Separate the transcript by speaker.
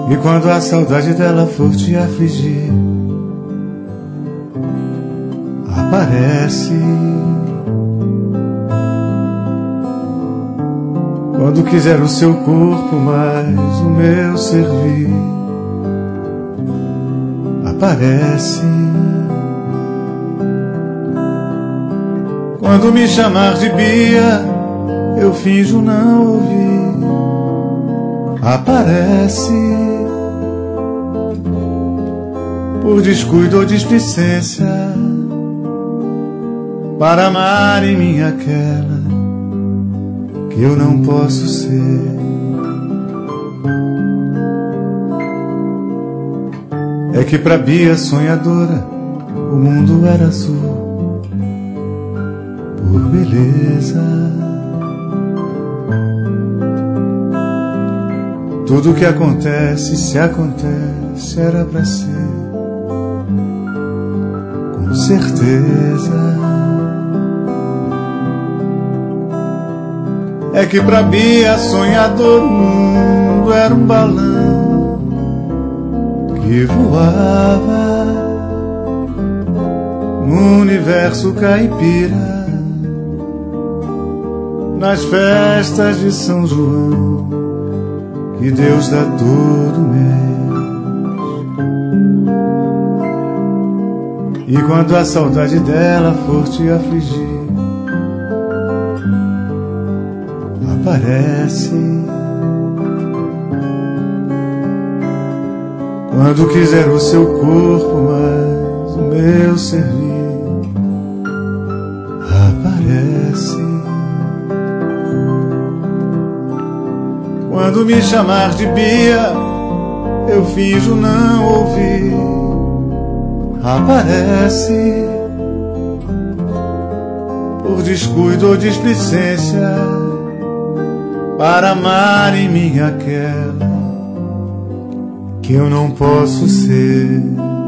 Speaker 1: E quando a saudade dela for te afligir, aparece. Quando quiser o seu corpo, mais o meu servir, aparece. Quando me chamar de Bia, eu finjo não ouvir, aparece. Por descuido ou displicência, para amar em mim aquela que eu não posso ser. É que pra Bia sonhadora o mundo era azul por beleza. Tudo que acontece, se acontece, era pra ser, com certeza. É que pra Bia sonhador o mundo era um balão que voava no universo caipira, nas festas de São João, que Deus dá todo mês. E quando a saudade dela for te afligir, aparece. Quando quiser o seu corpo, mais o meu servir, aparece. Quando me chamar de Bia, eu finjo não ouvir, aparece. Por descuido ou displicência, para amar em mim aquela que eu não posso ser.